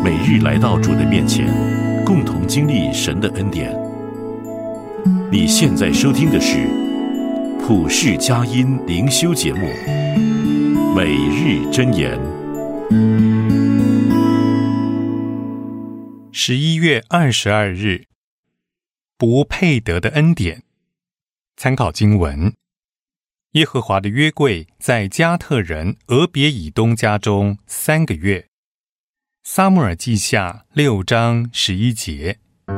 每日来到主的面前，共同经历神的恩典。你现在收听的是普世佳音灵修节目《每日箴言》。 11月22日，不配得的恩典。参考经文：耶和华的约柜在加特人俄别以东家中3个月。撒母耳记下6章11节。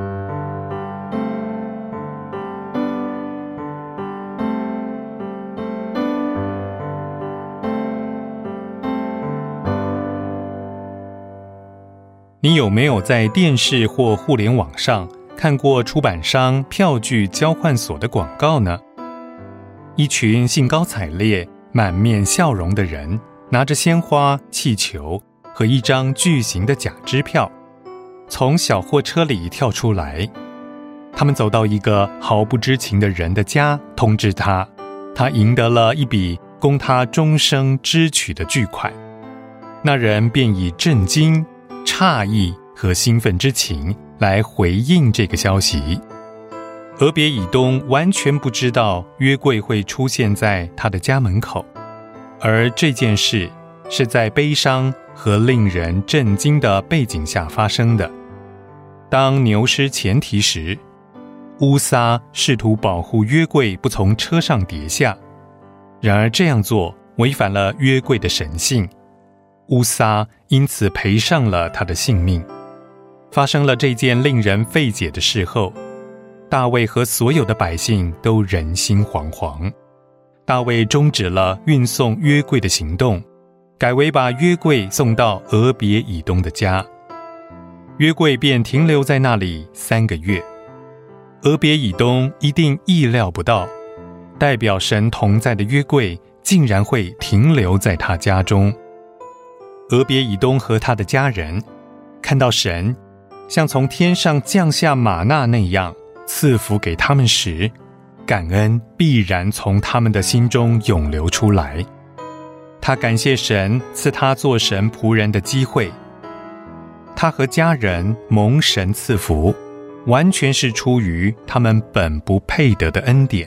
你有没有在电视或互联网上看过出版商票据交换所的广告呢？一群兴高采烈、满面笑容的人，拿着鲜花、气球和一张巨型的假支票，从小货车里跳出来。他们走到一个毫不知情的人的家，通知他赢得了一笔供他终生支取的巨款。那人便以震惊、诧异和兴奋之情来回应这个消息。俄别以东完全不知道约柜会出现在他的家门口，而这件事是在悲伤和令人震惊的背景下发生的。当牛失前蹄时，乌撒试图保护约柜不从车上跌下，然而这样做违反了约柜的神性，乌撒因此赔上了他的性命。发生了这件令人费解的事后，大卫和所有的百姓都人心惶惶。大卫终止了运送约柜的行动，改为把约柜送到俄别以东的家。约柜便停留在那里3个月。俄别以东一定意料不到，代表神同在的约柜竟然会停留在他家中。俄别以东和他的家人看到神像从天上降下玛纳那样赐福给他们时，感恩必然从他们的心中涌流出来。他感谢神赐他做神仆人的机会。他和家人蒙神赐福，完全是出于他们本不配得的恩典。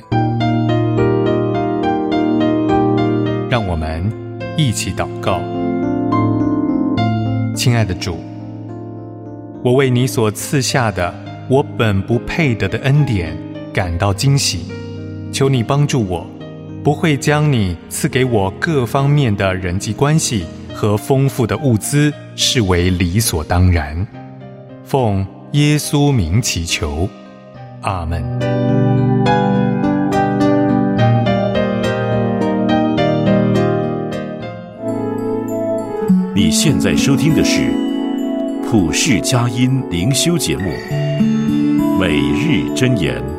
让我们一起祷告。亲爱的主，我为你所赐下的我本不配得的恩典感到惊喜，求你帮助我，不会将你赐给我各方面的人际关系和丰富的物资视为理所当然。奉耶稣名祈求，阿们。 你现在收听的是普世佳音灵修节目《每日箴言》。